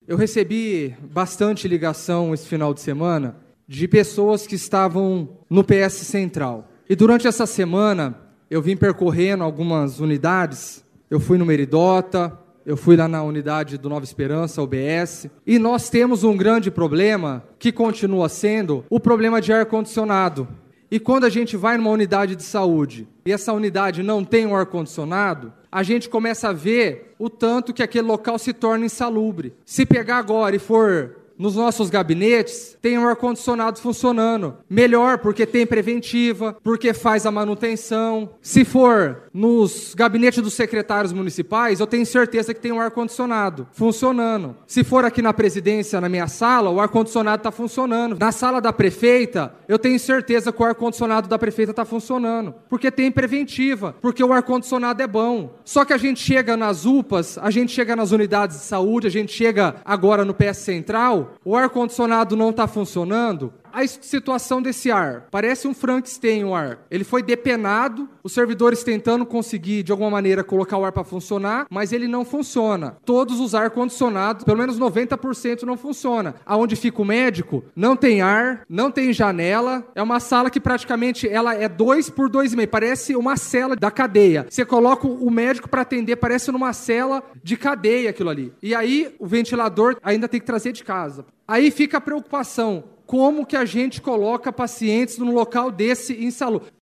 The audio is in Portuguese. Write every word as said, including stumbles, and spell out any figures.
Eu recebi bastante ligação esse final de semana de pessoas que estavam no P S Central. E durante essa semana, eu vim percorrendo algumas unidades. Eu fui no Meridota, eu fui lá na unidade do Nova Esperança, U B S. E nós temos um grande problema, que continua sendo o problema de ar-condicionado. E quando a gente vai numa unidade de saúde e essa unidade não tem um ar-condicionado, a gente começa a ver o tanto que aquele local se torna insalubre. Se pegar agora e for nos nossos gabinetes, tem um ar-condicionado funcionando. Melhor, porque tem preventiva, porque faz a manutenção. Se for nos gabinetes dos secretários municipais, eu tenho certeza que tem um ar-condicionado funcionando. Se for aqui na presidência, na minha sala, o ar-condicionado está funcionando. Na sala da prefeita, eu tenho certeza que o ar-condicionado da prefeita está funcionando. Porque tem preventiva, porque o ar-condicionado é bom. Só que a gente chega nas U P As, a gente chega nas unidades de saúde, a gente chega agora no P S Central, o ar-condicionado não está funcionando. A situação desse ar, parece um Frankenstein o ar. Ele foi depenado, os servidores tentando conseguir, de alguma maneira, colocar o ar para funcionar, mas ele não funciona. Todos os ar-condicionados, pelo menos noventa por cento não funciona. Aonde fica o médico, não tem ar, não tem janela, é uma sala que praticamente ela é dois por dois e meio, parece uma cela da cadeia. Você coloca o médico para atender, parece numa cela de cadeia aquilo ali. E aí o ventilador ainda tem que trazer de casa. Aí fica a preocupação. Como que a gente coloca pacientes num local desse insalubre?